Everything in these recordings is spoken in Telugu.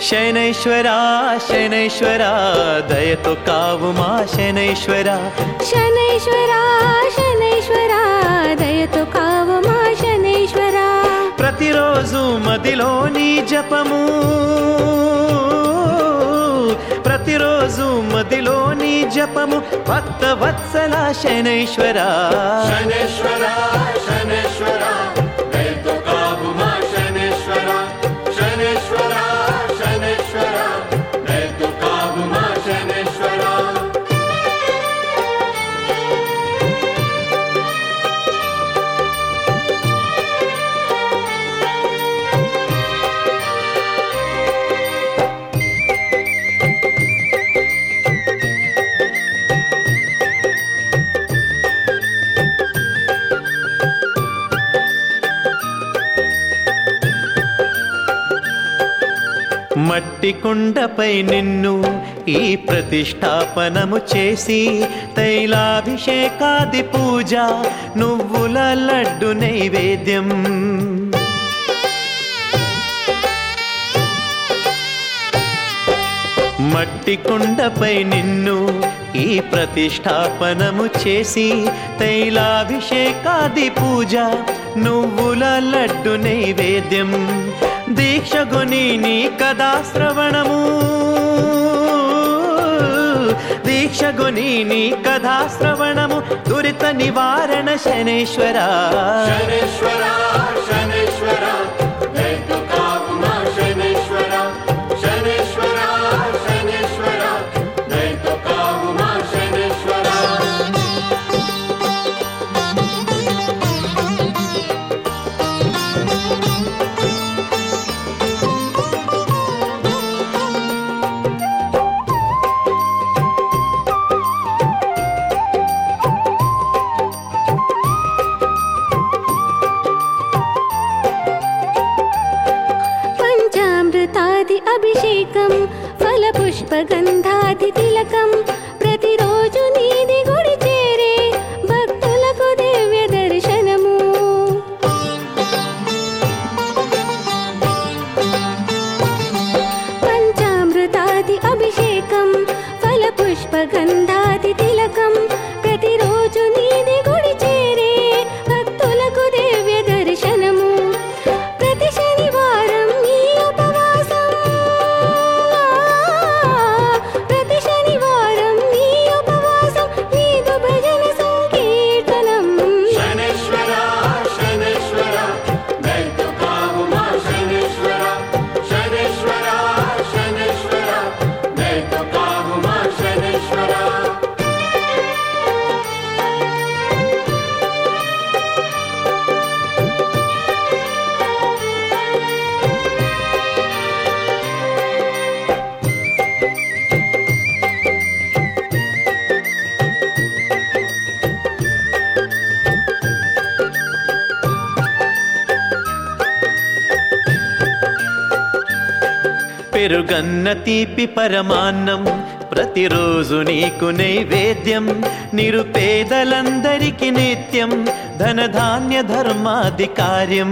శనైశ్వరా శనైశ్వరా దయతో కావుమా శనైశ్వరా శనైశ్వరా శనైశ్వరా దయతో కావుమా శనైశ్వరా ప్రతిరోజు మదిలో నీ జపము ప్రతిరోజు మదిలో నీ జపము భక్త వత్సల శనైశ్వరా శనైశ్వరా శనైశ్వరా దయతో కావుమా శనైశ్వరా శనైశ్వరా శనైశ్వరా దయతో కావుమా శనైశ్వరా మట్టి కుండపై నిన్ను ఈ ప్రతిష్టాపనము చేసి తైలాభిషేకాది పూజ నువ్వుల లడ్డు నైవేద్యం మట్టి కుండపై నిన్ను ఈ ప్రతిష్టాపనము చేసి తైలాభిషేకాది పూజ నువ్వుల లడ్డు నైవేద్యం దీక్షగుని నీ కదా శ్రవణము దీక్షగుని నీ కథా శ్రవణము దురిత నివారణ శనైశ్వరా శనైశ్వరా శనైశ్వరా దయతో కావుమా శనైశ్వరా శనైశ్వరా శనైశ్వరా దయతో కావుమా శనైశ్వరా పంచామృతాది అభిషేకం ఫలపుష్పగంధాది తిలకం ప్రతిరోజు నీది గుడి చేరే భక్తులకు దివ్య దర్శనము పంచామృతాది అభిషేకం ఫలపుష్పగంధాది తిలకం ప్రతిరోజు నీది గుడి చేరే భక్తులకు దివ్య దర్శనము ప్రతి శనివారం నీ ఉపవాసం ప్రతి శనివారం నీ ఉపవాసం నీదు భజన సంకీర్తనం శనైశ్వరా శనైశ్వరా దయతో కావుమా శనైశ్వరా శనైశ్వరా శనైశ్వరా దయతో కావుమా శనైశ్వరా పెరుగన్న తీపి పరమాన్నం ప్రతిరోజు నీకు నైవేద్యం నిరుపేదలందరికీ నిత్యం ధనధాన్య ధర్మాది కార్యం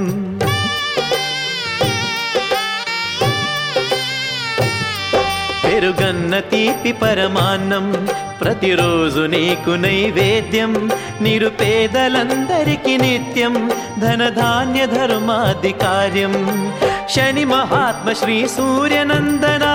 పెరుగన్న తీపి పరమాన్నం ప్రతిరోజు నీకు నైవేద్యం నిరుపేదలందరికీ నిత్యం ధనధాన్య ధర్మాది కార్యం శని మహాత్మ శ్రీ సూర్యనందనా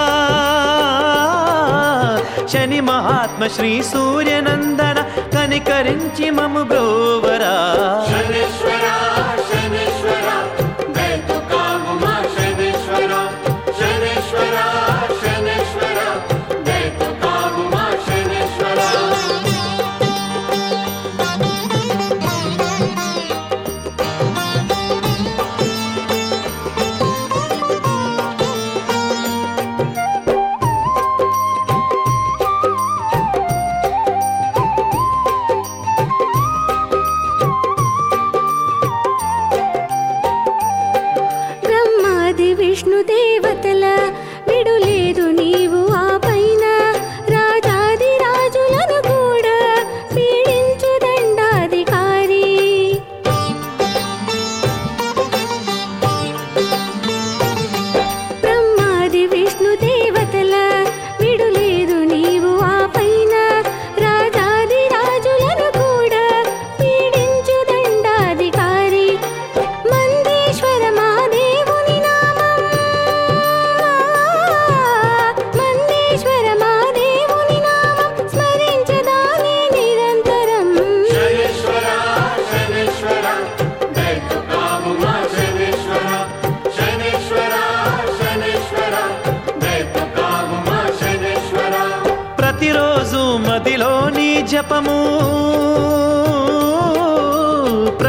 శని మహాత్మ శ్రీ సూర్యనందన కనికరించి మము బ్రోవరా శనైశ్వరా శనైశ్వరా దయతో కావుమా శనైశ్వరా శనైశ్వరా శనైశ్వరా దయతో కావుమా శనైశ్వరా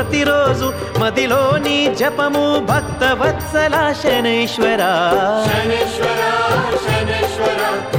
ప్రతిరోజు మదిలోని జపము భక్తవత్సల శనైశ్వర శనైశ్వర శనైశ్వర